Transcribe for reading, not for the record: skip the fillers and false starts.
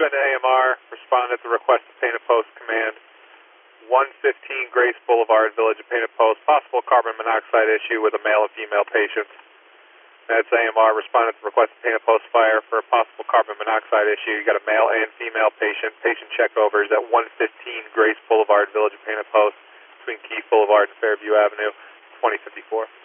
Bend AMR, respond at the request of Painted Post Command, 115 Grace Boulevard, Village of Painted Post, possible carbon monoxide issue with a male and female patient. That's AMR, respond at the request of Painted Post Fire for a possible carbon monoxide issue. You got a male and female patient. Patient checkovers at 115 Grace Boulevard, Village of Painted Post, between Keith Boulevard and Fairview Avenue, 2054.